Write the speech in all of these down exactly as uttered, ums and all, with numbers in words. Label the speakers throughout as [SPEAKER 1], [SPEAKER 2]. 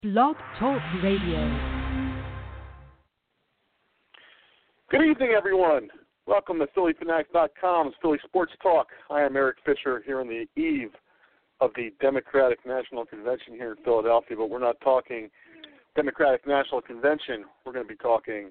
[SPEAKER 1] Blog Talk Radio.
[SPEAKER 2] Good evening, everyone. Welcome to Philly Fanatics dot com's Philly Sports Talk. I am Eric Fisher here on the eve of the Democratic National Convention here in Philadelphia, but we're not talking Democratic National Convention. We're going to be talking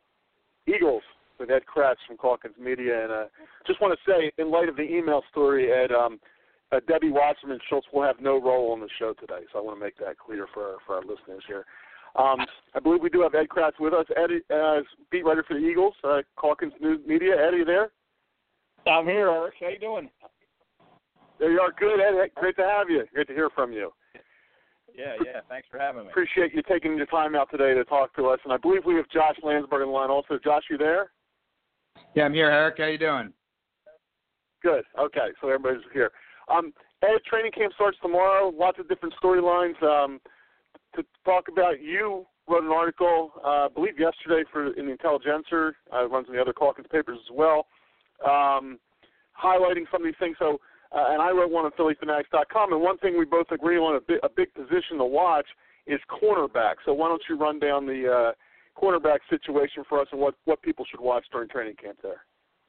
[SPEAKER 2] Eagles with Ed Kracz from Calkins Media. And uh, just want to say, in light of the email story, Ed, um, uh, Debbie Wasserman Schultz will have no role on the show today, so I want to make that clear for our, for our listeners here. Um, I believe we do have Ed Kracz with us. Ed uh, is beat writer for the Eagles, uh, Calkins News Media. Ed, are you there?
[SPEAKER 3] I'm here, Eric. How you doing?
[SPEAKER 2] There you are. Good, Ed. Great to have you. Great to hear from you.
[SPEAKER 3] Yeah, yeah. Thanks for having me.
[SPEAKER 2] Appreciate you taking your time out today to talk to us. And I believe we have Josh Landsberg on the line also. Josh, you there?
[SPEAKER 4] Yeah, I'm here, Eric. How you doing?
[SPEAKER 2] Good. Okay, so everybody's here. Um, Ed, training camp starts tomorrow. Lots of different storylines. Um, to talk about, you wrote an article, uh, I believe yesterday, for in the Intelligencer. Uh, it runs in the other Calkins papers as well, um, highlighting some of these things. So, uh, and I wrote one on Philly Fanatics dot com. And one thing we both agree on, a, bi- a big position to watch, is cornerback. So why don't you run down the uh, cornerback situation for us and what, what people should watch during training camp there?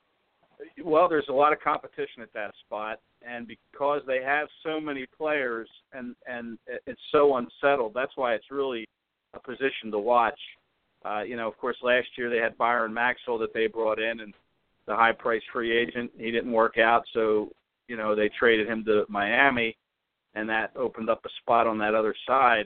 [SPEAKER 3] Well, there's a lot of competition at that spot, and because they have so many players and, and it's so unsettled, that's why it's really a position to watch. Uh, you know, of course, last year they had Byron Maxwell that they brought in, and the high-priced free agent. He didn't work out, so, you know, they traded him to Miami, and that opened up a spot on that other side.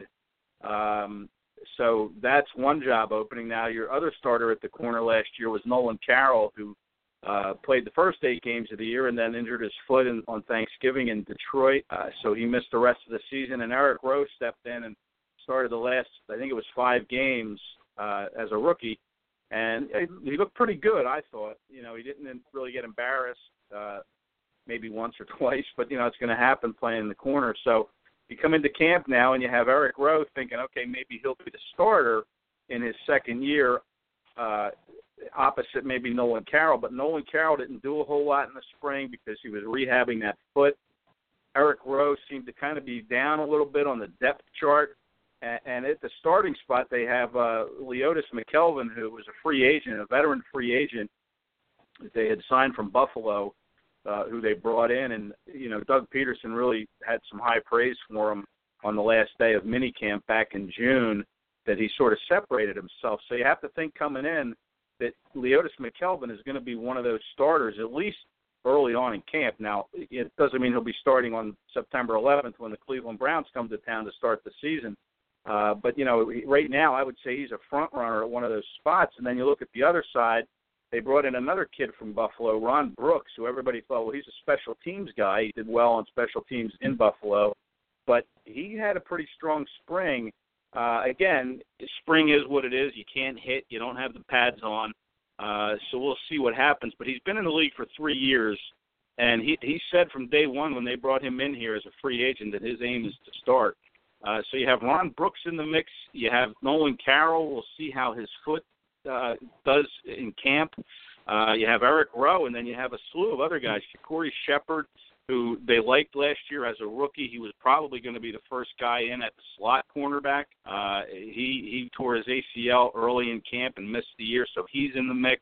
[SPEAKER 3] Um, so that's one job opening. Now, your other starter at the corner last year was Nolan Carroll, who Uh, played the first eight games of the year and then injured his foot in, on Thanksgiving in Detroit, uh, so he missed the rest of the season. And Eric Rowe stepped in and started the last, I think it was five games uh, as a rookie, and he looked pretty good, I thought. You know, he didn't really get embarrassed, uh, maybe once or twice, but, you know, it's going to happen playing in the corner. So you come into camp now and you have Eric Rowe thinking, okay, maybe he'll be the starter in his second year, uh, opposite maybe Nolan Carroll, but Nolan Carroll didn't do a whole lot in the spring because he was rehabbing that foot. Eric Rowe seemed to kind of be down a little bit on the depth chart, and, and at the starting spot they have uh, Leotis McKelvin, who was a free agent, a veteran free agent that they had signed from Buffalo, uh, who they brought in, and you know Doug Peterson really had some high praise for him on the last day of minicamp back in June, that he sort of separated himself. So you have to think coming in that Leotis McKelvin is going to be one of those starters, at least early on in camp. Now, it doesn't mean he'll be starting on September eleventh when the Cleveland Browns come to town to start the season. Uh, but, you know, right now I would say he's a front runner at one of those spots. And then you look at the other side, they brought in another kid from Buffalo, Ron Brooks, who everybody thought, well, he's a special teams guy. He did well on special teams in Buffalo. But he had a pretty strong spring. Uh, again, spring is what it is. You can't hit. You don't have the pads on. Uh, so we'll see what happens. But he's been in the league for three years, and he, he said from day one when they brought him in here as a free agent that his aim is to start. Uh, so you have Ron Brooks in the mix. You have Nolan Carroll. We'll see how his foot uh, does in camp. Uh, you have Eric Rowe, and then you have a slew of other guys. Corey Shepard, who they liked last year as a rookie. He was probably going to be the first guy in at the slot cornerback. Uh, he, he tore his A C L early in camp and missed the year, so he's in the mix.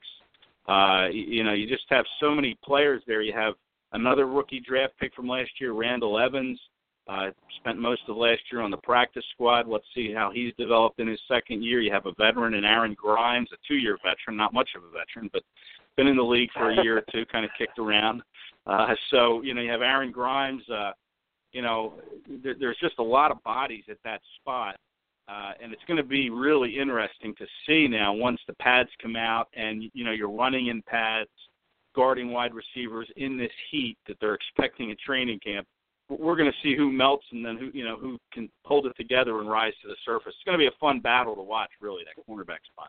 [SPEAKER 3] Uh, you, you know, you just have so many players there. You have another rookie draft pick from last year, Randall Evans. Uh, spent most of last year on the practice squad. Let's see how he's developed in his second year. You have a veteran in Aaron Grimes, a two-year veteran, not much of a veteran, but been in the league for a year or two, kind of kicked around. Uh, so, you know, you have Aaron Grimes. Uh, you know, there, there's just a lot of bodies at that spot. Uh, and it's going to be really interesting to see now once the pads come out and, you know, you're running in pads, guarding wide receivers in this heat that they're expecting at training camp. We're going to see who melts and then who, you know, who can hold it together and rise to the surface. It's going to be a fun battle to watch, really, that cornerback spot.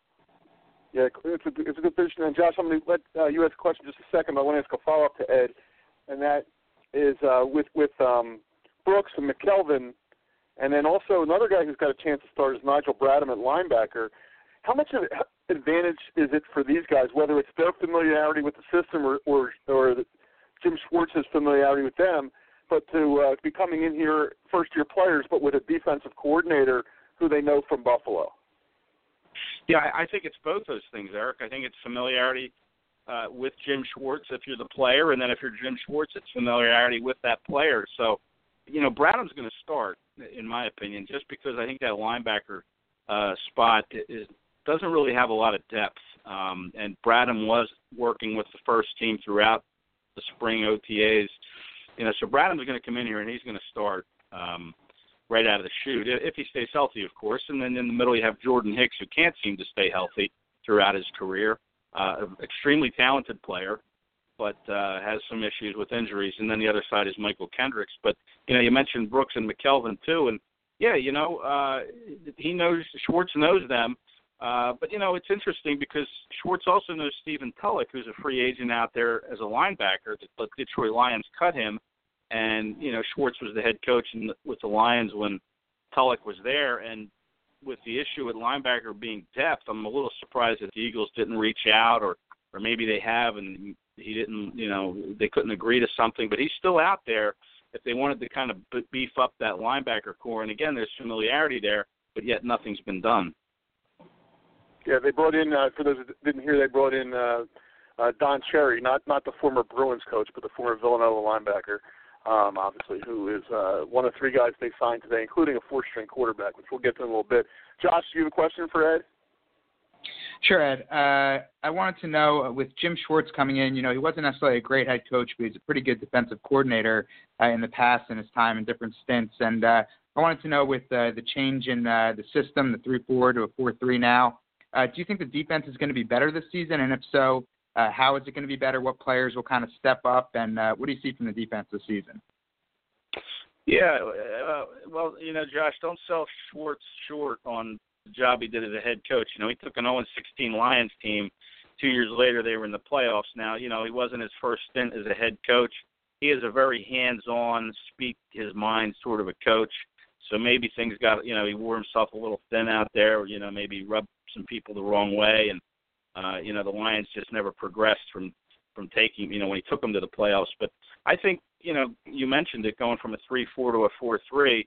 [SPEAKER 2] Yeah, it's a, it's a good position. And, Josh, I'm going to let uh, you ask a question just a second, but I want to ask a follow-up to Ed, and that is uh, with, with um, Brooks and McKelvin, and then also another guy who's got a chance to start is Nigel Bradham at linebacker. How much of an advantage is it for these guys, whether it's their familiarity with the system or, or, or Jim Schwartz's familiarity with them, but to uh, be coming in here first-year players, but with a defensive coordinator who they know from Buffalo?
[SPEAKER 3] Yeah, I think it's both those things, Eric. I think it's familiarity uh, with Jim Schwartz if you're the player, and then if you're Jim Schwartz, it's familiarity with that player. So, you know, Bradham's going to start, in my opinion, just because I think that linebacker uh, spot is, doesn't really have a lot of depth. Um, and Bradham was working with the first team throughout the spring O T As. You know, so Bradham's going to come in here and he's going to start um, right out of the chute, if he stays healthy, of course. And then in the middle you have Jordan Hicks, who can't seem to stay healthy throughout his career. Uh, extremely talented player, but uh, has some issues with injuries. And then the other side is Michael Kendricks. But, you know, you mentioned Brooks and McKelvin, too. And, yeah, you know, uh, he knows, Schwartz knows them. Uh, but, you know, it's interesting because Schwartz also knows Stephen Tulloch, who's a free agent out there as a linebacker. The Detroit Lions cut him. And, you know, Schwartz was the head coach in the, with the Lions when Tulloch was there. And with the issue with linebacker being depth, I'm a little surprised that the Eagles didn't reach out, or, or maybe they have and he didn't, you know, they couldn't agree to something. But he's still out there if they wanted to kind of beef up that linebacker core. And, again, there's familiarity there, but yet nothing's been done.
[SPEAKER 2] Yeah, they brought in, uh, for those that didn't hear, they brought in uh, uh, Don Cherry, not not the former Bruins coach, but the former Villanova linebacker. Um, obviously, who is uh, one of three guys they signed today, including a four-string quarterback, which we'll get to in a little bit. Josh, do you have a question for Ed?
[SPEAKER 4] Sure, Ed. Uh, I wanted to know, uh, with Jim Schwartz coming in, you know, he wasn't necessarily a great head coach, but he's a pretty good defensive coordinator uh, in the past in his time in different stints. And uh, I wanted to know, with uh, the change in uh, the system, the three four to a four three now, uh, do you think the defense is going to be better this season? And if so, Uh, how is it going to be better? What players will kind of step up? And uh, what do you see from the defense this season?
[SPEAKER 3] Yeah, uh, well, you know, Josh, don't sell Schwartz short on the job he did as a head coach. You know, he took an oh and sixteen Lions team. Two years later, they were in the playoffs. Now, you know, he wasn't his first stint as a head coach. He is a very hands-on, speak his mind sort of a coach. So maybe things got, you know, he wore himself a little thin out there. You know, maybe rubbed some people the wrong way, and Uh, you know, the Lions just never progressed from, from taking, you know, when he took them to the playoffs. But I think, you know, you mentioned it, going from a three four to a four three.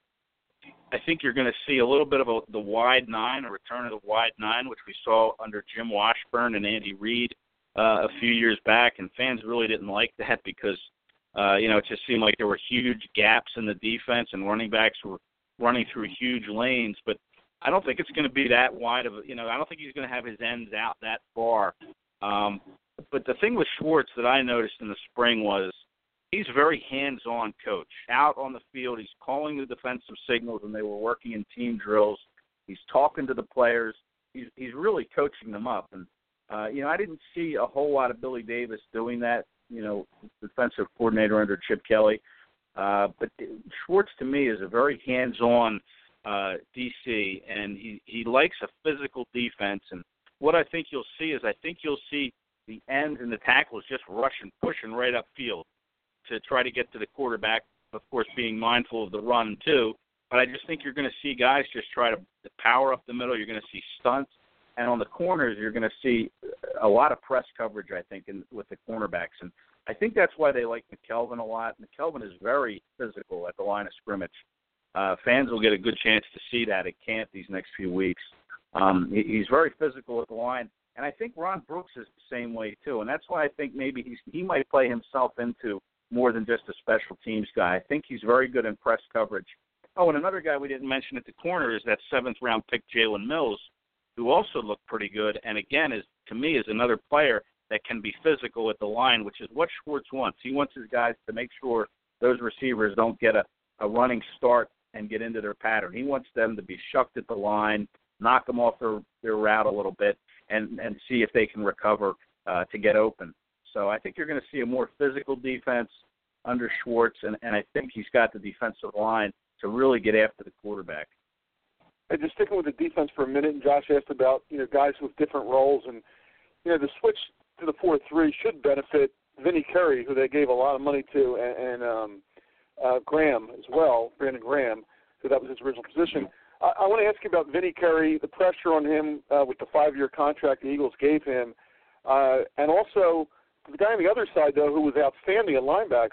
[SPEAKER 3] I think you're going to see a little bit of a, the wide nine, a return of the wide nine, which we saw under Jim Washburn and Andy Reid uh, a few years back. And fans really didn't like that because, uh, you know, it just seemed like there were huge gaps in the defense and running backs were running through huge lanes. But I don't think it's going to be that wide of a, you know, I don't think he's going to have his ends out that far. Um, but the thing with Schwartz that I noticed in the spring was he's a very hands-on coach. Out on the field, he's calling the defensive signals when they were working in team drills. He's talking to the players. He's, he's really coaching them up. And, uh, you know, I didn't see a whole lot of Billy Davis doing that, you know, defensive coordinator under Chip Kelly. Uh, but Schwartz, to me, is a very hands-on Uh, D C, and he, he likes a physical defense. And what I think you'll see is I think you'll see the ends and the tackles just rushing, pushing right upfield to try to get to the quarterback, of course being mindful of the run too. But I just think you're going to see guys just try to power up the middle. You're going to see stunts. And on the corners, you're going to see a lot of press coverage, I think, in, with the cornerbacks. And I think that's why they like McKelvin a lot. McKelvin is very physical at the line of scrimmage. Uh, fans will get a good chance to see that at camp these next few weeks. Um, he, he's very physical at the line, and I think Ron Brooks is the same way too. And that's why I think maybe he's, he might play himself into more than just a special teams guy. I think he's very good in press coverage. Oh, and another guy we didn't mention at the corner is that seventh round pick Jalen Mills, who also looked pretty good. And again, is to me is another player that can be physical at the line, which is what Schwartz wants. He wants his guys to make sure those receivers don't get a, a running start and get into their pattern. He wants them to be shucked at the line, knock them off their, their route a little bit, and, and see if they can recover uh, to get open. So I think you're going to see a more physical defense under Schwartz, and, and I think he's got the defensive line to really get after the quarterback.
[SPEAKER 2] Hey, just sticking with the defense for a minute, and Josh asked about, you know, guys with different roles, and, you know, the switch to the four three should benefit Vinny Curry, who they gave a lot of money to, and, and um, Uh, Graham as well, Brandon Graham, so that was his original position. I, I want to ask you about Vinny Curry, the pressure on him uh, with the five-year contract the Eagles gave him, uh, and also the guy on the other side, though, who was outstanding at linebacker,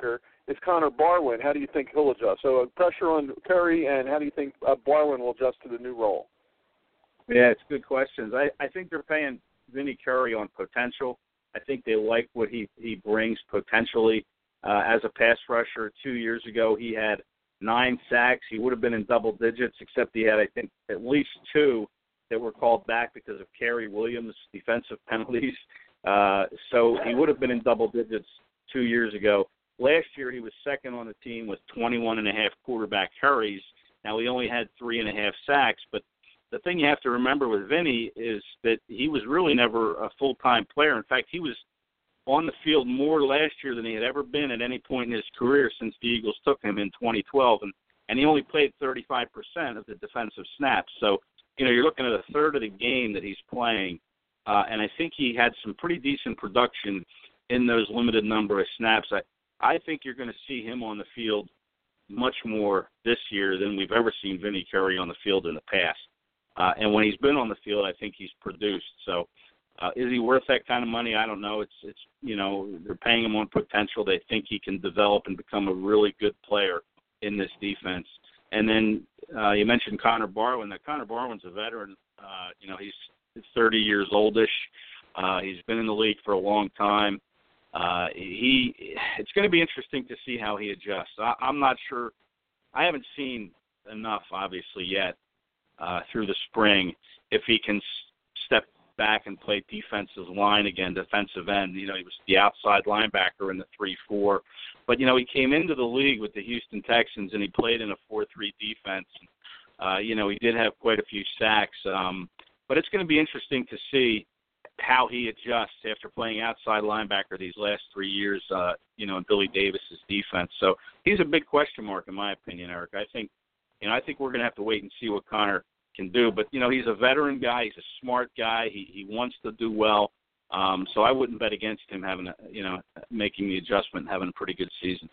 [SPEAKER 2] is Connor Barwin. How do you think he'll adjust? So uh, pressure on Curry, and how do you think uh, Barwin will adjust to the new role?
[SPEAKER 3] Yeah, it's good questions. I, I think they're paying Vinny Curry on potential. I think they like what he, he brings potentially. Uh, as a pass rusher two years ago, he had nine sacks. He would have been in double digits, except he had, I think, at least two that were called back because of Kerry Williams' defensive penalties. Uh, so he would have been in double digits two years ago. Last year, he was second on the team with twenty-one and a half quarterback hurries. Now, he only had three and a half sacks, but the thing you have to remember with Vinny is that he was really never a full-time player. In fact, he was on the field more last year than he had ever been at any point in his career since the Eagles took him in twenty twelve, and, and he only played thirty-five percent of the defensive snaps. So, you know, you're looking at a third of the game that he's playing, uh, and I think he had some pretty decent production in those limited number of snaps. I, I think you're going to see him on the field much more this year than we've ever seen Vinny Curry on the field in the past. Uh, and when he's been on the field, I think he's produced. So uh, is he worth that kind of money? I don't know. It's, it's you know, they're paying him on potential. They think he can develop and become a really good player in this defense. And then uh, you mentioned Connor Barwin. Now, Connor Barwin's a veteran. Uh, you know, he's thirty years oldish. Uh, he's been in the league for a long time. Uh, he, it's going to be interesting to see how he adjusts. I, I'm not sure. I haven't seen enough, obviously, yet uh, through the spring. If he can s- step back and play defensive line again, defensive end. You know, he was the outside linebacker in the three four. But, you know, he came into the league with the Houston Texans, and he played in a four three defense. Uh, you know, he did have quite a few sacks. Um, but it's going to be interesting to see how he adjusts after playing outside linebacker these last three years, uh, you know, in Billy Davis's defense. So he's a big question mark, in my opinion, Eric. I think, you know, I think we're going to have to wait and see what Connor can do. But, you know, he's a veteran guy. He's a smart guy. He he wants to do well. Um, so I wouldn't bet against him having, a, you know, making the adjustment and having a pretty good season.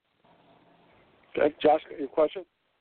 [SPEAKER 2] Okay, Josh, your question?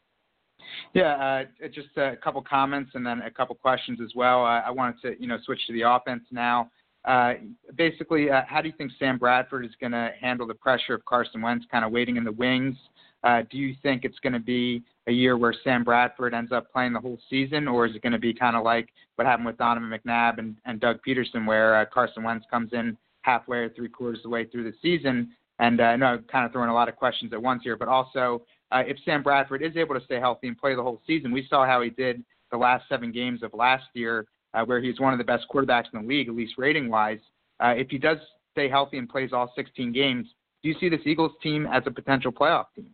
[SPEAKER 4] Yeah, uh, just a couple comments and then a couple questions as well. Uh, I wanted to, you know, switch to the offense now. Uh, basically, uh, how do you think Sam Bradford is going to handle the pressure of Carson Wentz kind of waiting in the wings? Uh, do you think it's going to be a year where Sam Bradford ends up playing the whole season, or is it going to be kind of like what happened with Donovan McNabb and, and Doug Peterson, where uh, Carson Wentz comes in halfway or three quarters of the way through the season? And uh, I know I'm kind of throwing a lot of questions at once here, but also uh, if Sam Bradford is able to stay healthy and play the whole season, we saw how he did the last seven games of last year, uh, where he's one of the best quarterbacks in the league, at least rating-wise. Uh, if he does stay healthy and plays all sixteen games, do you see this Eagles team as a potential playoff team?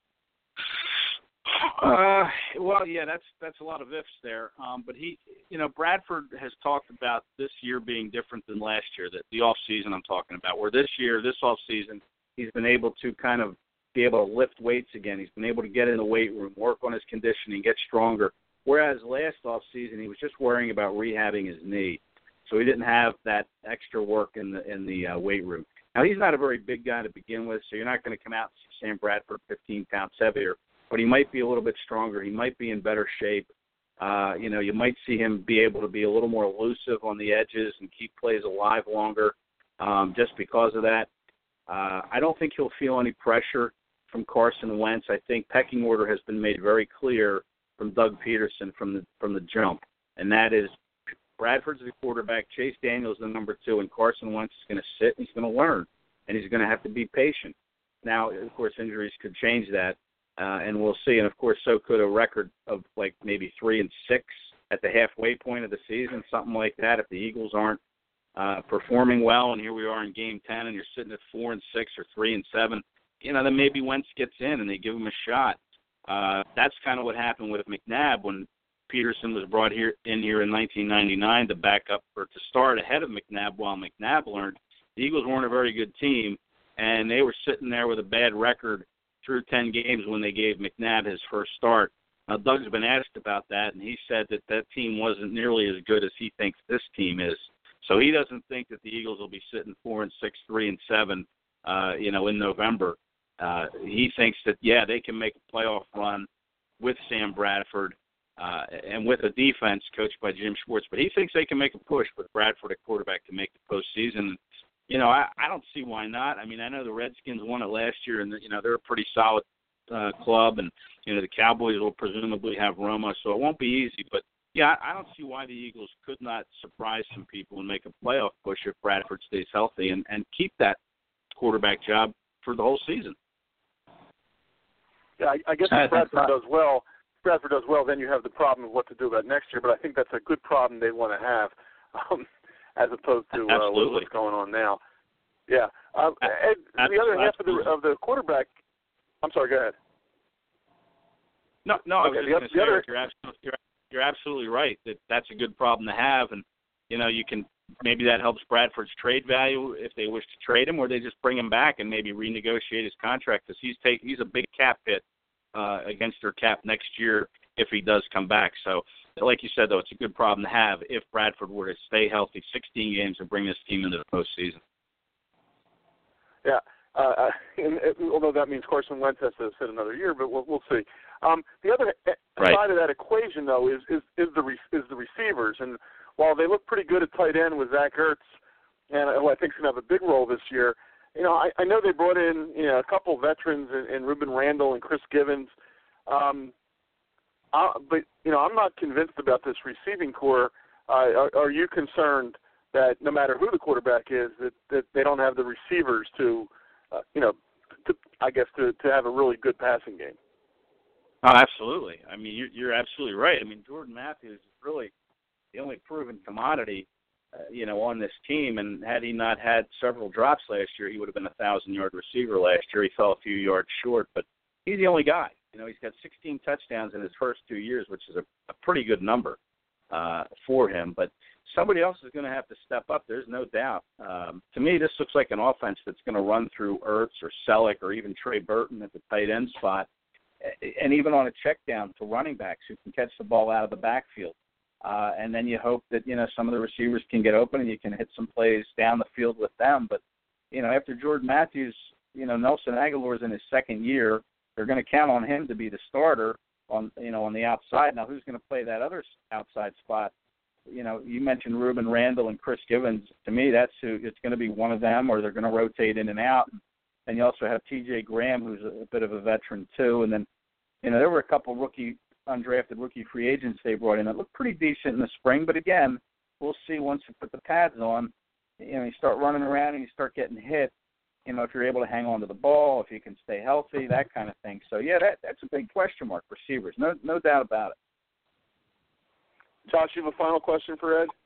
[SPEAKER 3] Uh, well, yeah, that's that's a lot of ifs there. Um, but he, you know, Bradford has talked about this year being different than last year. That the off season I'm talking about, where this year, this off season, he's been able to kind of be able to lift weights again. He's been able to get in the weight room, work on his conditioning, get stronger. Whereas last off season, he was just worrying about rehabbing his knee, so he didn't have that extra work in the in the uh, weight room. Now he's not a very big guy to begin with, so you're not going to come out and see Sam Bradford fifteen pounds heavier. But he might be a little bit stronger. He might be in better shape. Uh, you know, you might see him be able to be a little more elusive on the edges and keep plays alive longer um, just because of that. Uh, I don't think he'll feel any pressure from Carson Wentz. I think pecking order has been made very clear from Doug Peterson from the from the jump, and that is Bradford's the quarterback, Chase Daniels the number two, and Carson Wentz is going to sit and he's going to learn, and he's going to have to be patient. Now, of course, injuries could change that. Uh, and we'll see. And, of course, so could a record of like maybe three and six at the halfway point of the season, something like that. If the Eagles aren't uh, performing well, and here we are in Game ten, and you're sitting at four and six or three and seven, you know, then maybe Wentz gets in and they give him a shot. Uh, that's kind of what happened with McNabb when Peterson was brought here in here in nineteen ninety-nine to back up or to start ahead of McNabb while McNabb learned. The Eagles weren't a very good team, and they were sitting there with a bad record through ten games when they gave McNabb his first start. Now, Doug's been asked about that, and he said that that team wasn't nearly as good as he thinks this team is. So he doesn't think that the Eagles will be sitting four and six, three and seven, uh, you know, in November. Uh, he thinks that, yeah, they can make a playoff run with Sam Bradford uh, and with a defense coached by Jim Schwartz. But he thinks they can make a push with Bradford at quarterback to make the postseason. you know, I, I don't see why not. I mean, I know the Redskins won it last year, and, you know, they're a pretty solid uh, club, and, you know, the Cowboys will presumably have Roma, so it won't be easy. But, yeah, I, I don't see why the Eagles could not surprise some people and make a playoff push if Bradford stays healthy and, and keep that quarterback job for the whole season.
[SPEAKER 2] Yeah, I, I guess if Bradford does well, Bradford does well, then you have the problem of what to do about next year. But I think that's a good problem they want to have, um, as opposed to uh, what's going on now. Yeah. Um, Ed, the other half of the of the quarterback. I'm sorry. Go ahead.
[SPEAKER 3] No, no. I was
[SPEAKER 2] okay,
[SPEAKER 3] just going to say,
[SPEAKER 2] other,
[SPEAKER 3] you're absolutely you're, you're absolutely right that that's a good problem to have, and you know you can maybe that helps Bradford's trade value if they wish to trade him, or they just bring him back and maybe renegotiate his contract because he's take he's a big cap hit. Uh, against their cap next year if he does come back. So, like you said, though, it's a good problem to have if Bradford were to stay healthy sixteen games and bring this team into the postseason.
[SPEAKER 2] Yeah, uh, and, and, although that means Carson Wentz has to sit another year, but we'll, we'll see. Um, the other
[SPEAKER 3] right.
[SPEAKER 2] side of that equation, though, is is, is the re, is the receivers. And while they look pretty good at tight end with Zach Ertz, and who I think is going to have a big role this year, you know, I, I know they brought in, you know, a couple of veterans in, in Ruben Randall and Chris Givens, um, I, but you know, I'm not convinced about this receiving core. Uh, are, are you concerned that no matter who the quarterback is, that, that they don't have the receivers to, uh, you know, to, I guess to, to have a really good passing game?
[SPEAKER 3] Oh, absolutely. I mean, you're, you're absolutely right. I mean, Jordan Matthews is really the only proven commodity. Uh, you know, on this team, and had he not had several drops last year, he would have been a thousand-yard receiver last year. He fell a few yards short, but he's the only guy. You know, he's got sixteen touchdowns in his first two years, which is a, a pretty good number uh, for him. But somebody else is going to have to step up. There's no doubt. Um, to me, this looks like an offense that's going to run through Ertz or Selleck or even Trey Burton at the tight end spot, and even on a check down to running backs who can catch the ball out of the backfield. Uh, and then you hope that, you know, some of the receivers can get open and you can hit some plays down the field with them. But, you know, after Jordan Matthews, you know, Nelson Aguilar's in his second year. They're going to count on him to be the starter on, you know, on the outside. Now, who's going to play that other outside spot? You know, you mentioned Ruben Randall and Chris Givens. To me, that's who it's going to be one of them, or they're going to rotate in and out. And you also have T J Graham, who's a, a bit of a veteran too. And then, you know, there were a couple rookie undrafted rookie free agents they brought in that looked pretty decent in the spring, but again, we'll see once you put the pads on. You know, you start running around and you start getting hit. You know, if you're able to hang on to the ball, if you can stay healthy, that kind of thing. So yeah, that that's a big question mark for receivers, no no doubt about it.
[SPEAKER 2] Josh, you have a final question for Ed?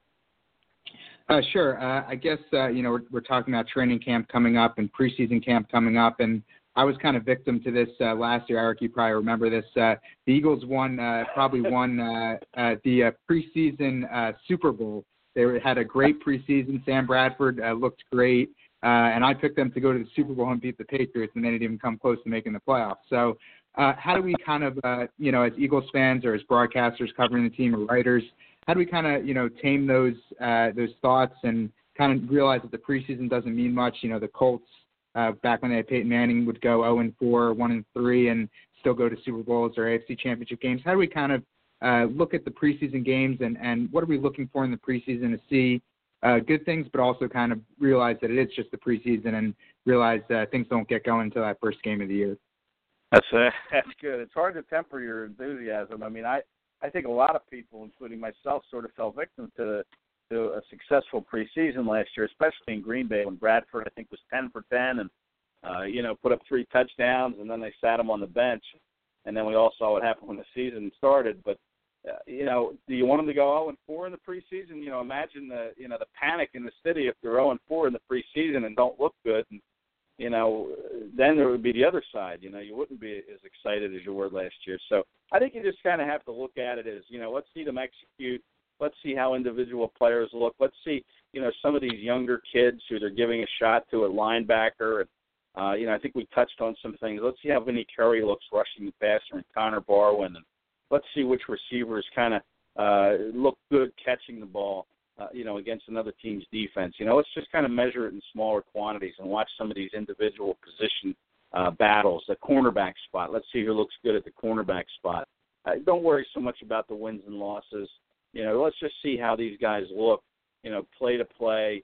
[SPEAKER 4] Uh, sure. Uh, I guess uh, you know we're, we're talking about training camp coming up and preseason camp coming up, and I was kind of victim to this uh, last year. Eric, you probably remember this. Uh, the Eagles won, uh, probably won uh, uh, the uh, preseason uh, Super Bowl. They had a great preseason. Sam Bradford uh, looked great, uh, and I picked them to go to the Super Bowl and beat the Patriots, and they didn't even come close to making the playoffs. So uh, how do we kind of, uh, you know, as Eagles fans or as broadcasters covering the team or writers, how do we kind of, you know, tame those uh, those thoughts and kind of realize that the preseason doesn't mean much? You know, the Colts, Uh, back when they had Peyton Manning, would go oh and four, one and three, and still go to Super Bowls or A F C Championship games. How do we kind of uh, look at the preseason games, and, and what are we looking for in the preseason to see uh, good things, but also kind of realize that it is just the preseason and realize uh, things don't get going until that first game of the year?
[SPEAKER 3] That's uh, that's good. It's hard to temper your enthusiasm. I mean, I, I think a lot of people, including myself, sort of fell victim to the to a successful preseason last year, especially in Green Bay when Bradford, I think, was ten for ten and, uh, you know, put up three touchdowns, and then they sat him on the bench. And then we all saw what happened when the season started. But, uh, you know, do you want them to go oh and four in the preseason? You know, imagine the, you know, the panic in the city if they're oh and four in the preseason and don't look good. And, you know, then there would be the other side. You know, you wouldn't be as excited as you were last year. So I think you just kind of have to look at it as, you know, let's see them execute. Let's see how individual players look. Let's see, you know, some of these younger kids who they're giving a shot to at linebacker. And, uh, you know, I think we touched on some things. Let's see how Vinny Curry looks rushing the passer and Connor Barwin. And let's see which receivers kind of uh, look good catching the ball, uh, you know, against another team's defense. You know, let's just kind of measure it in smaller quantities and watch some of these individual position uh, battles. The cornerback spot. Let's see who looks good at the cornerback spot. Uh, don't worry so much about the wins and losses. You know, let's just see how these guys look, you know, play to play,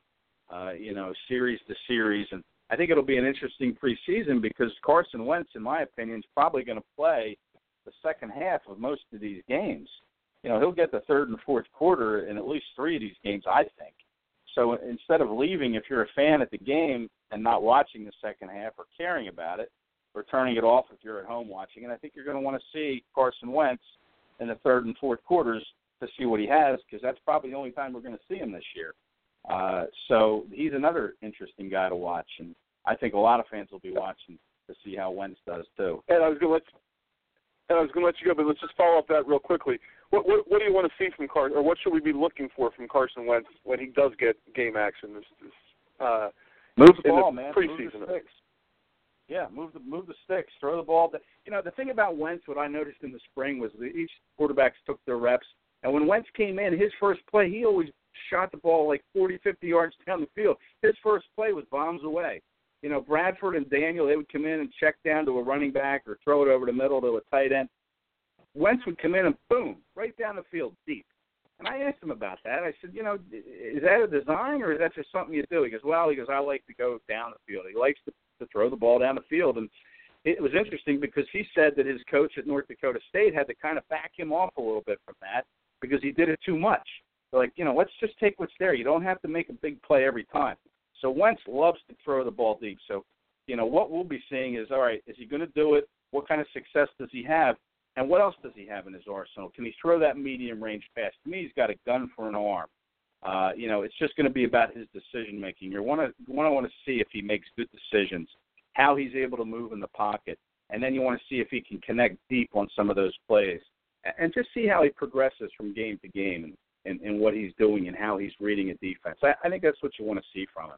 [SPEAKER 3] uh, you know, series to series. And I think it'll be an interesting preseason because Carson Wentz, in my opinion, is probably going to play the second half of most of these games. You know, he'll get the third and fourth quarter in at least three of these games, I think. So instead of leaving, if you're a fan at the game and not watching the second half or caring about it, or turning it off if you're at home watching, and I think you're going to want to see Carson Wentz in the third and fourth quarters to see what he has, because that's probably the only time we're going to see him this year. Uh, so he's another interesting guy to watch, and I think a lot of fans will be watching to see how Wentz does too.
[SPEAKER 2] And I was going to let you, and I was going to let you go, but let's just follow up that real quickly. What, what, what do you want to see from Carson, or what should we be looking for from Carson Wentz when he does get game action this, this uh,
[SPEAKER 3] move the
[SPEAKER 2] in
[SPEAKER 3] ball,
[SPEAKER 2] the
[SPEAKER 3] man.
[SPEAKER 2] preseason?
[SPEAKER 3] Move the sticks. Yeah, move the move the sticks, throw the ball. You know, the thing about Wentz, what I noticed in the spring was that each quarterbacks took their reps, and when Wentz came in, his first play, he always shot the ball like forty, fifty yards down the field. His first play was bombs away. You know, Bradford and Daniel, they would come in and check down to a running back or throw it over the middle to a tight end. Wentz would come in and boom, right down the field, deep. And I asked him about that. I said, you know, is that a design or is that just something you do? He goes, well, he goes, I like to go down the field. He likes to, to throw the ball down the field. And it was interesting because he said that his coach at North Dakota State had to kind of back him off a little bit from that because he did it too much. They're like, you know, let's just take what's there. You don't have to make a big play every time. So Wentz loves to throw the ball deep. So, you know, what we'll be seeing is, all right, is he going to do it? What kind of success does he have? And what else does he have in his arsenal? Can he throw that medium-range pass? To me, he's got a gun for an arm. Uh, you know, it's just going to be about his decision-making. You want to want to want to see if he makes good decisions, how he's able to move in the pocket, and then you want to see if he can connect deep on some of those plays, and just see how he progresses from game to game and, and, and what he's doing and how he's reading a defense. I, I think that's what you want to see from him.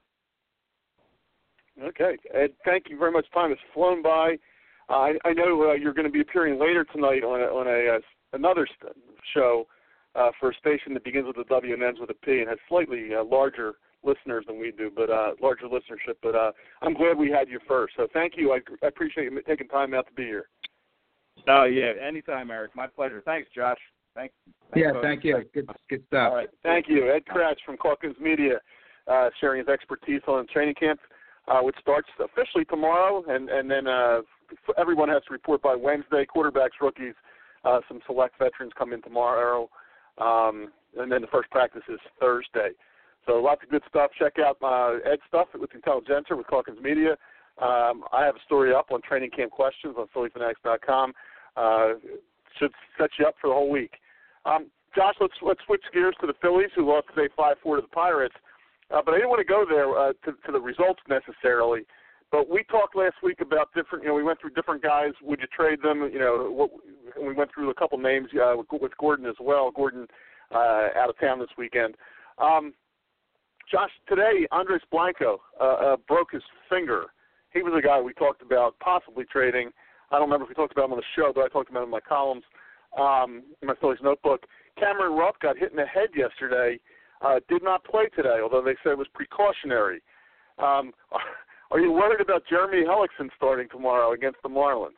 [SPEAKER 2] Okay, Ed, thank you very much. Time has flown by. Uh, I, I know uh, you're going to be appearing later tonight on a, on a uh, another st- show uh, for a station that begins with a W and ends with a P and has slightly uh, larger listeners than we do, but uh, larger listenership. But uh, I'm glad we had you first. So thank you. I, I appreciate you taking time out to be here.
[SPEAKER 3] Oh yeah, anytime, Eric. My pleasure. Thanks, Josh. Thanks. Thanks
[SPEAKER 4] yeah,
[SPEAKER 3] folks.
[SPEAKER 4] thank you. Good, good stuff.
[SPEAKER 2] All right, thank you, Ed Kracz from Calkins Media, uh, sharing his expertise on training camp, uh, which starts officially tomorrow, and and then. Uh, Everyone has to report by Wednesday. Quarterbacks, rookies, uh, some select veterans come in tomorrow, um, and then the first practice is Thursday. So lots of good stuff. Check out uh, Ed's stuff with Intelligentsia with Calkins Media. Um, I have a story up on training camp questions on Philly Fanatics dot com. Uh, should set you up for the whole week. Um, Josh, let's let's switch gears to the Phillies, who lost today five four to the Pirates. Uh, but I didn't want to go there uh, to, to the results necessarily. But we talked last week about different, you know, we went through different guys. Would you trade them? You know, what, we went through a couple names uh, with, with Gordon as well. Gordon uh, out of town this weekend. Um, Josh, today, Andres Blanco uh, uh, broke his finger. He was a guy we talked about possibly trading. I don't remember if we talked about him on the show, but I talked about him in my columns, um, in my Phillies notebook. Cameron Rupp got hit in the head yesterday, uh, did not play today, although they said it was precautionary. Um Are you worried about Jeremy Hellickson starting tomorrow against the Marlins?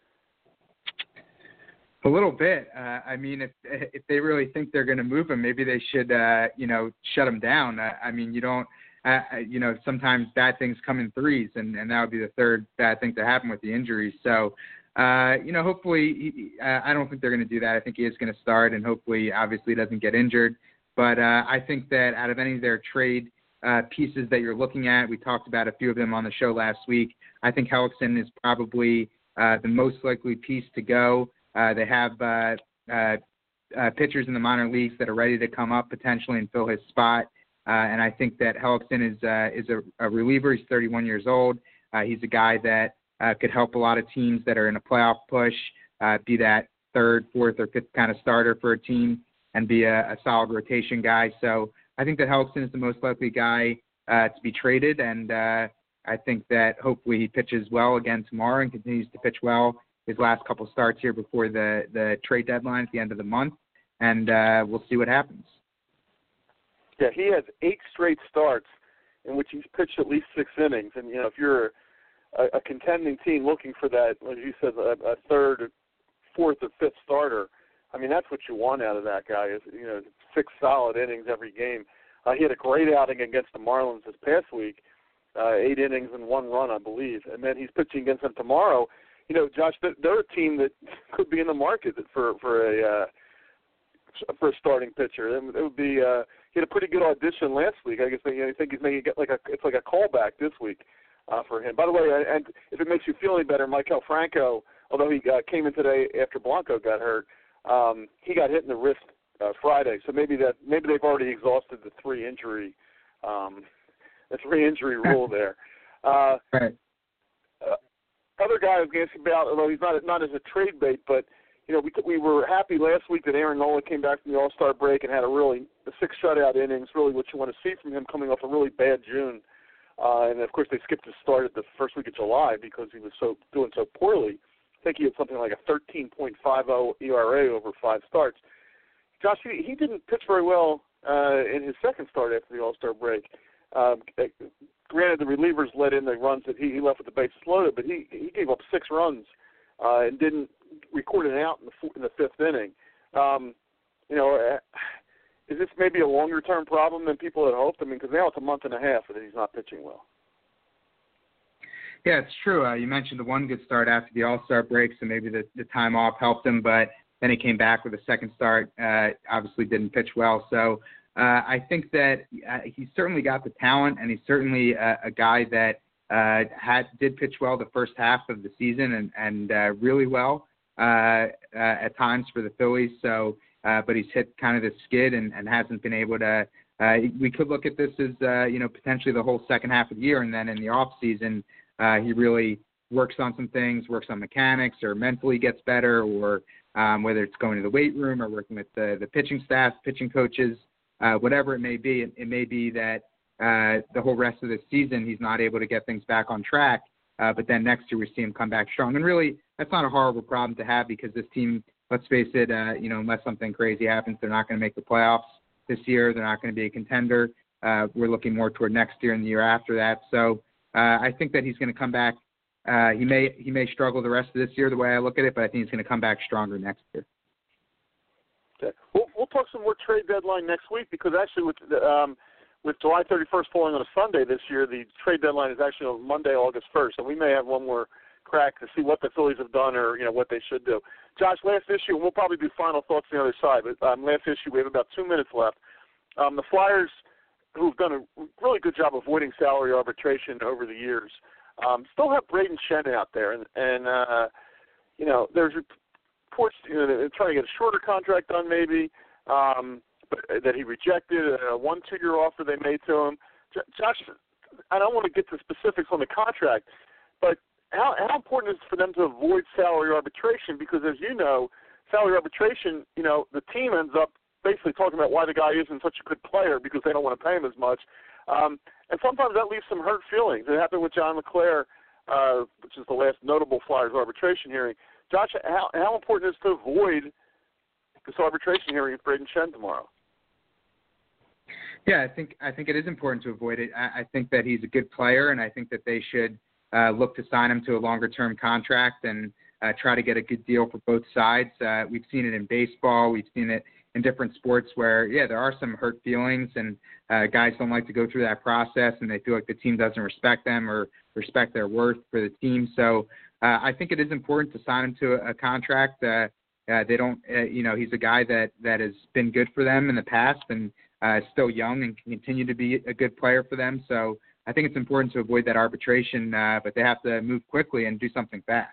[SPEAKER 4] A little bit. Uh, I mean, if if they really think they're going to move him, maybe they should, uh, you know, shut him down. Uh, I mean, you don't, uh, you know, sometimes bad things come in threes, and, and that would be the third bad thing to happen with the injuries. So, uh, you know, hopefully, he, uh, I don't think they're going to do that. I think he is going to start, and hopefully, obviously, doesn't get injured. But uh, I think that out of any of their trade Uh, pieces that you're looking at, we talked about a few of them on the show last week. I think Hellickson is probably uh, the most likely piece to go. Uh, they have uh, uh, uh, pitchers in the minor leagues that are ready to come up potentially and fill his spot. Uh, and I think that Hellickson is uh, is a, a reliever. He's thirty-one years old. Uh, he's a guy that uh, could help a lot of teams that are in a playoff push, uh, be that third, fourth, or fifth kind of starter for a team, and be a, a solid rotation guy. So I think that Hellickson is the most likely guy uh, to be traded, and uh, I think that hopefully he pitches well again tomorrow and continues to pitch well his last couple starts here before the, the trade deadline at the end of the month, and uh, we'll see what happens.
[SPEAKER 2] Yeah, he has eight straight starts in which he's pitched at least six innings, and, you know, if you're a, a contending team looking for that, as you said, a, a third, fourth, or fifth starter, I mean, that's what you want out of that guy is, you know, six solid innings every game. Uh, he had a great outing against the Marlins this past week, uh, eight innings and one run, I believe. And then he's pitching against them tomorrow. You know, Josh, they're a team that could be in the market for for a uh, for a starting pitcher. It would be uh, he had a pretty good audition last week. I guess you know, I think he's making get like a it's like a callback this week uh, for him. By the way, and if it makes you feel any better, Maikel Franco, although he uh, came in today after Blanco got hurt, um, he got hit in the wrist uh, Friday. So maybe that maybe they've already exhausted the three injury um, the three injury rule there. Uh,
[SPEAKER 4] right.
[SPEAKER 2] Uh, other guy I was going to ask about, although he's not not as a trade bait, but you know we we were happy last week that Aaron Nola came back from the All-Star break and had a really a six shutout innings. Really, what you want to see from him coming off a really bad June, uh, and of course they skipped his start at the first week of July because he was so doing so poorly. I think he had something like a thirteen point five oh E R A over five starts. Josh, he, he didn't pitch very well uh, in his second start after the All-Star break. Um, granted, the relievers let in the runs that he, he left with the bases loaded, but he, he gave up six runs uh, and didn't record an out in the, in the fifth inning. Um, you know, is this maybe a longer-term problem than people had hoped? I mean, because now it's a month and a half that he's not pitching well.
[SPEAKER 4] Yeah, it's true. Uh, you mentioned the one good start after the All-Star break, so maybe the, the time off helped him, but then he came back with a second start, uh, obviously didn't pitch well. So uh, I think that uh, he's certainly got the talent, and he's certainly a, a guy that uh, had did pitch well the first half of the season and, and uh, really well uh, uh, at times for the Phillies. So, uh, but he's hit kind of the skid and, and hasn't been able to uh, – we could look at this as, uh, you know, potentially the whole second half of the year, and then in the off season uh, he really works on some things, works on mechanics or mentally gets better, or um, whether it's going to the weight room or working with the, the pitching staff, pitching coaches, uh, whatever it may be. It, it may be that uh, the whole rest of the season he's not able to get things back on track, uh, but then next year we see him come back strong. And really, that's not a horrible problem to have because this team, let's face it, uh, you know, unless something crazy happens, they're not going to make the playoffs this year. They're not going to be a contender. Uh, we're looking more toward next year and the year after that. So uh, I think that he's going to come back. Uh, he may he may struggle the rest of this year the way I look at it, but I think he's going to come back stronger next year.
[SPEAKER 2] Okay. We'll, we'll talk some more trade deadline next week because actually with um, with July thirty-first falling on a Sunday this year, the trade deadline is actually on Monday, August first, so we may have one more crack to see what the Phillies have done or you know what they should do. Josh, last issue, and we'll probably do final thoughts on the other side, but um, last issue, we have about two minutes left. Um, the Flyers, who've done a really good job avoiding salary arbitration over the years, Um, still have Braden Shen out there, and, and uh, you know, there's reports you know, they're trying to get a shorter contract done maybe, um, but that he rejected a one two-year offer they made to him. J- Josh, I don't want to get to specifics on the contract, but how, how important is it for them to avoid salary arbitration? Because as you know, salary arbitration, you know, the team ends up basically talking about why the guy isn't such a good player because they don't want to pay him as much. Um, and sometimes that leaves some hurt feelings. It happened with John LeClair, uh, which is the last notable Flyers arbitration hearing. Josh, how, how important is it to avoid this arbitration hearing with Braden Shen tomorrow?
[SPEAKER 4] Yeah, I think I think it is important to avoid it. I, I think that he's a good player, and I think that they should uh, look to sign him to a longer-term contract and uh, try to get a good deal for both sides. Uh, we've seen it in baseball. We've seen it in different sports where, yeah, there are some hurt feelings and uh, guys don't like to go through that process and they feel like the team doesn't respect them or respect their worth for the team. So uh, I think it is important to sign him to a, a contract. Uh, uh, they don't, uh, you know, he's a guy that, that has been good for them in the past and uh, is still young and can continue to be a good player for them. So I think it's important to avoid that arbitration, uh, but they have to move quickly and do something fast.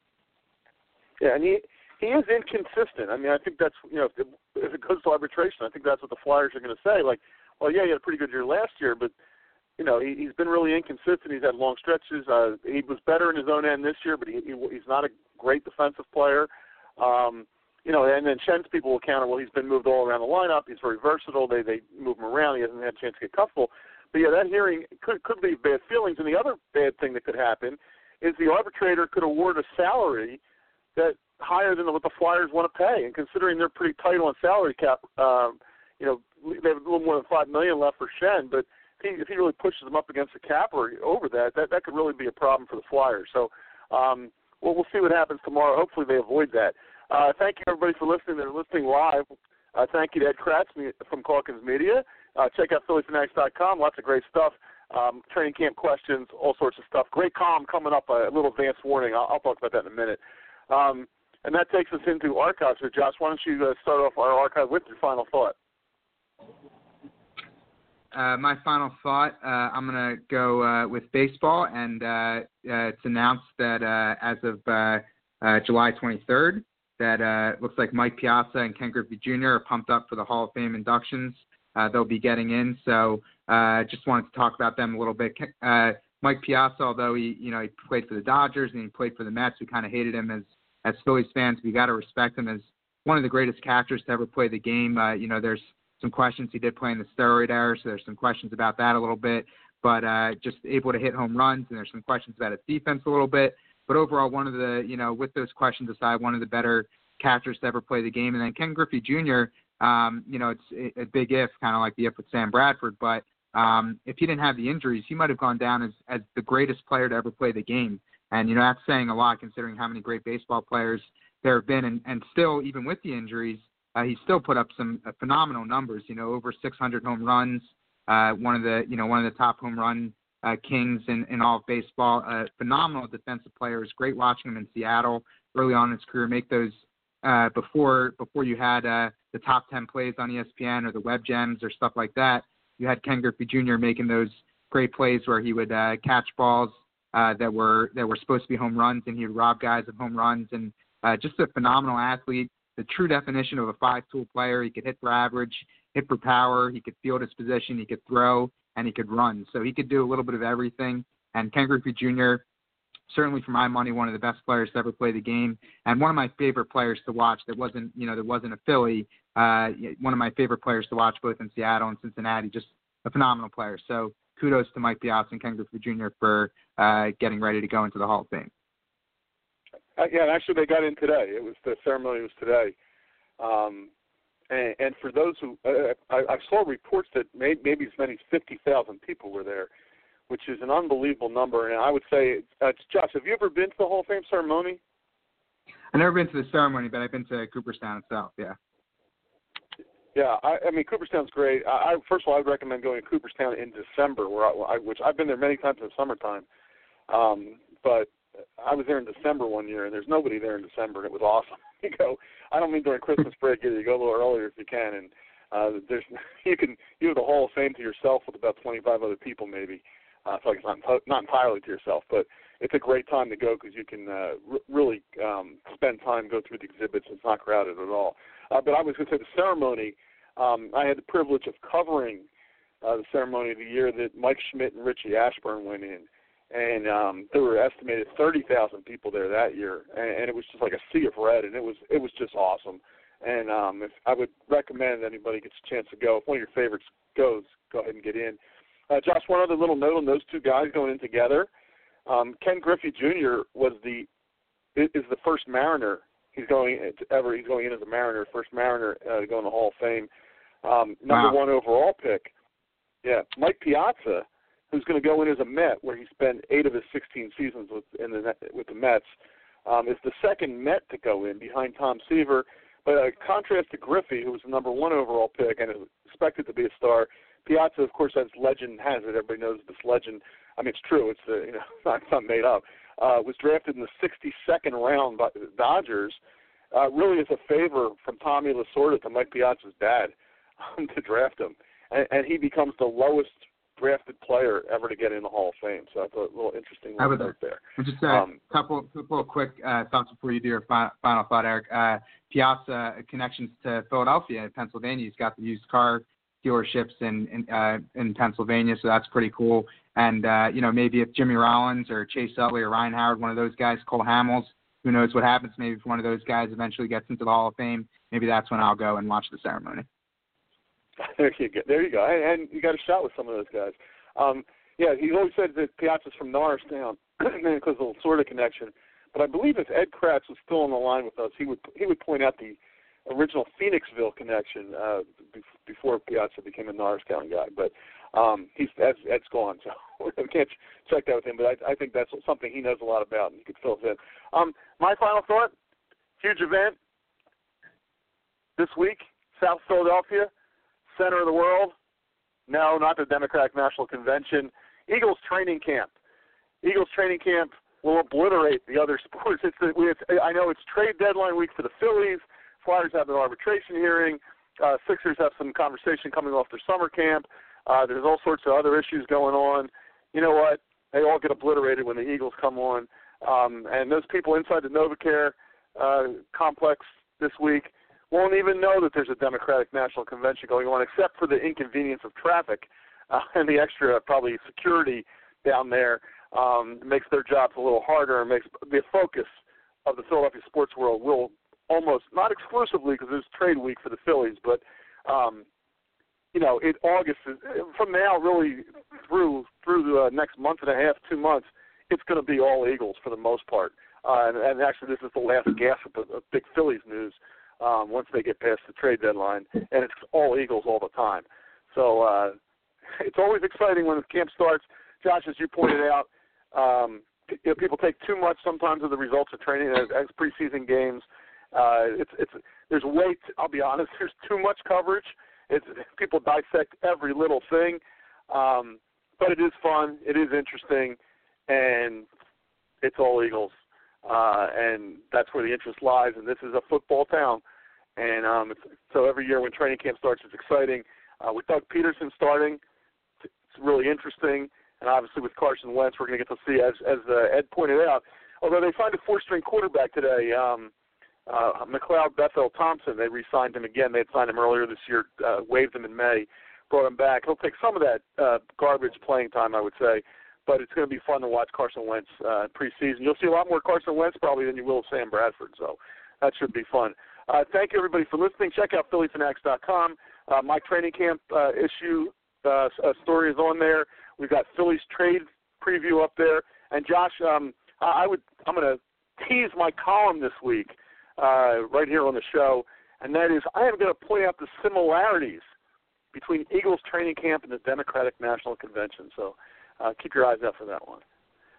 [SPEAKER 2] Yeah, and he he is inconsistent. I mean, I think that's, you know, if it, if it goes to arbitration, I think that's what the Flyers are going to say. Like, well, yeah, he had a pretty good year last year, but, you know, he, he's been really inconsistent. He's had long stretches. Uh, he was better in his own end this year, but he, he, he's not a great defensive player. Um, you know, and then Shen's people will counter, well, he's been moved all around the lineup. He's very versatile. They they move him around. He hasn't had a chance to get comfortable. But, yeah, that hearing could, could leave bad feelings. And the other bad thing that could happen is the arbitrator could award a salary that higher than what the Flyers want to pay. And considering they're pretty tight on salary cap, um, you know, they have a little more than five million dollars left for Shen. But if he, if he really pushes them up against the cap or over that, that, that could really be a problem for the Flyers. So um, well, we'll see what happens tomorrow. Hopefully they avoid that. Uh, thank you, everybody, for listening. They're listening live. Uh, thank you to Ed Kratz from Calkins Media. Uh, check out Philly Fanatics dot com. Lots of great stuff. Um, training camp questions, all sorts of stuff. Great column coming up, a little advance warning. I'll, I'll talk about that in a minute. Um, and that takes us into archives. So, Josh, why don't you uh, start off our archive with your final thought?
[SPEAKER 4] Uh, my final thought, uh, I'm going to go uh, with baseball, and uh, uh, it's announced that uh, as of uh, uh, July twenty-third, that uh, it looks like Mike Piazza and Ken Griffey Junior are pumped up for the Hall of Fame inductions. Uh, they'll be getting in, so uh, just wanted to talk about them a little bit. Uh, Mike Piazza, although he, you know, he played for the Dodgers and he played for the Mets, we kind of hated him as as Phillies fans. We got to respect him as one of the greatest catchers to ever play the game. Uh, you know, there's some questions. He did play in the steroid era, so there's some questions about that a little bit. But uh, just able to hit home runs, and there's some questions about his defense a little bit. But overall, one of the, you know, with those questions aside, one of the better catchers to ever play the game. And then Ken Griffey Junior, um, you know, it's a big if, kind of like the if with Sam Bradford. But um, if he didn't have the injuries, he might have gone down as, as the greatest player to ever play the game. And, you know, that's saying a lot considering how many great baseball players there have been. And, and still, even with the injuries, Uh, he still put up some uh, phenomenal numbers, you know, over six hundred home runs, uh, one of the, you know, one of the top home run uh, kings in, in all of baseball, uh, phenomenal defensive players, great watching him in Seattle early on in his career, make those uh, before before you had uh, the top ten plays on E S P N or the web gems or stuff like that. You had Ken Griffey Junior making those great plays where he would uh, catch balls uh, that were that were supposed to be home runs, and he would rob guys of home runs, and uh, just a phenomenal athlete. The true definition of a five-tool player. He could hit for average, hit for power, he could field his position, he could throw, and he could run. So he could do a little bit of everything. And Ken Griffey Junior, certainly for my money, one of the best players to ever play the game, and one of my favorite players to watch that wasn't, you know, that wasn't a Philly. Uh, one of my favorite players to watch both in Seattle and Cincinnati, just a phenomenal player. So kudos to Mike Piazza and Ken Griffey Junior for uh, getting ready to go into the Hall of Fame.
[SPEAKER 2] Uh, yeah, and actually they got in today. It was the ceremony was today, um, and, and for those who uh, I, I saw reports that may, maybe as many as fifty thousand people were there, which is an unbelievable number. And I would say, uh, Josh, have you ever been to the Hall of Fame ceremony?
[SPEAKER 4] I've never been to the ceremony, but I've been to Cooperstown itself. Yeah.
[SPEAKER 2] Yeah, I, I mean Cooperstown's great. I, I first of all, I would recommend going to Cooperstown in December, where I, I, which I've been there many times in the summertime, um, but. I was there in December one year, and there's nobody there in December, and it was awesome. You go, I don't mean during Christmas break either. You go a little earlier if you can, and uh, there's you can you have the Hall of Fame to yourself with about twenty-five other people maybe. Uh, so it's not not entirely to yourself, but it's a great time to go because you can uh, r- really um, spend time, go through the exhibits. It's not crowded at all. Uh, but I was going to say the ceremony. Um, I had the privilege of covering uh, the ceremony the year that Mike Schmidt and Richie Ashburn went in. And um, there were estimated thirty thousand people there that year, and, and it was just like a sea of red, and it was it was just awesome. And um, if I would recommend anybody gets a chance to go. If one of your favorites goes, go ahead and get in. Uh, Josh, one other little note on those two guys going in together. Um, Ken Griffey Junior was the is the first Mariner. He's going to ever. He's going in as a Mariner, first Mariner uh, to go in the Hall of Fame. Um, number
[SPEAKER 4] wow.
[SPEAKER 2] one overall pick. Yeah, Mike Piazza, who's going to go in as a Met, where he spent eight of his sixteen seasons with in the with the Mets, um, is the second Met to go in behind Tom Seaver. But in contrast to Griffey, who was the number one overall pick and is expected to be a star, Piazza, of course, as legend has it, everybody knows this legend. I mean, it's true. It's uh, you know not, it's not made up. Uh, was drafted in the sixty-second round by the Dodgers, uh, really as a favor from Tommy Lasorda to Mike Piazza's dad um, to draft him, and, and he becomes the lowest drafted player ever to get in the Hall of Fame. So that's a little interesting
[SPEAKER 4] little
[SPEAKER 2] note there.
[SPEAKER 4] Just a
[SPEAKER 2] um,
[SPEAKER 4] couple, couple of quick uh, thoughts before you do your final, final thought, Eric. Uh, Piazza connections to Philadelphia and Pennsylvania. He's got the used car dealerships in in, uh, in Pennsylvania, so that's pretty cool. And, uh, you know, maybe if Jimmy Rollins or Chase Utley or Ryan Howard, one of those guys, Cole Hamels, who knows what happens. Maybe if one of those guys eventually gets into the Hall of Fame, maybe that's when I'll go and watch the ceremony.
[SPEAKER 2] There you go. There you go. And, and you got a shot with some of those guys. Um, yeah, he always said that Piazza's from Norristown because of the sort of connection. But I believe if Ed Kratz was still on the line with us, he would he would point out the original Phoenixville connection uh, be- before Piazza became a Norristown guy. But um, he's Ed's, Ed's gone, so we can't check that with him. But I, I think that's something he knows a lot about, and he could fill us in. Um, my final thought: huge event this week. South Philadelphia, center of the world. No, not the Democratic National Convention. Eagles training camp. Eagles training camp will obliterate the other sports. It's, it's, I know it's trade deadline week for the Phillies. Flyers have an arbitration hearing. Uh, Sixers have some conversation coming off their summer camp. Uh, there's all sorts of other issues going on. You know what? They all get obliterated when the Eagles come on. Um, and those people inside the NovaCare uh, complex this week won't even know that there's a Democratic National Convention going on, except for the inconvenience of traffic uh, and the extra probably security down there. Um, makes their jobs a little harder and makes the focus of the Philadelphia sports world will almost, not exclusively because it's trade week for the Phillies, but, um, you know, in August, from now really through through the next month and a half, two months, it's going to be all Eagles for the most part. Uh, and, and actually this is the last gasp of, of big Phillies news um, once they get past the trade deadline, and it's all Eagles all the time. So uh, it's always exciting when the camp starts. Josh, as you pointed out, Um, you know, people take too much sometimes of the results of training as, as preseason games. Uh, it's it's there's way t- I'll be honest. There's too much coverage. It's people dissect every little thing, um, but it is fun. It is interesting, and it's all Eagles, uh, and that's where the interest lies. And this is a football town, and um, it's, so every year when training camp starts, it's exciting. Uh, with Doug Peterson starting, it's really interesting. And obviously with Carson Wentz, we're going to get to see, as as uh, Ed pointed out, although they signed a four-string quarterback today, um, uh, McLeod Bethel Thompson, they re-signed him again. They had signed him earlier this year, uh, waived him in May, brought him back. He'll take some of that uh, garbage playing time, I would say, but it's going to be fun to watch Carson Wentz uh, preseason. You'll see a lot more Carson Wentz probably than you will Sam Bradford, so that should be fun. Uh, thank you, everybody, for listening. Check out Philly Fanatics dot com. Uh, my training camp uh, issue uh, uh, story is on there. We've got Phillies trade preview up there, and Josh, um, I would I'm going to tease my column this week uh, right here on the show, and that is I am going to point out the similarities between Eagles training camp and the Democratic National Convention. So uh, keep your eyes out for that one.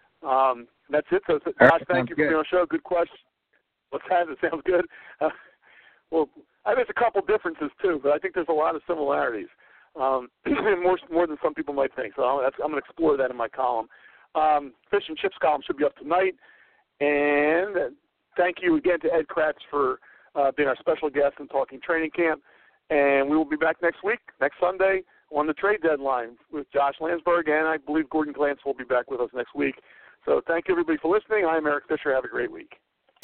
[SPEAKER 2] Um, that's it. So, Josh,
[SPEAKER 4] right,
[SPEAKER 2] thank you for being on the show. Good question. What's that? It sounds good. Uh, well, I think there's a couple differences too, but I think there's a lot of similarities. Um, more more than some people might think. So I'm, that's, I'm going to explore that in my column. Um, Fish and Chips column should be up tonight. And thank you again to Ed Kratz for uh, being our special guest and talking training camp. And we will be back next week, next Sunday, on the trade deadline with Josh Landsberg, and I believe Gordon Glantz will be back with us next week. So thank you, everybody, for listening. I am Eric Fisher. Have a great week.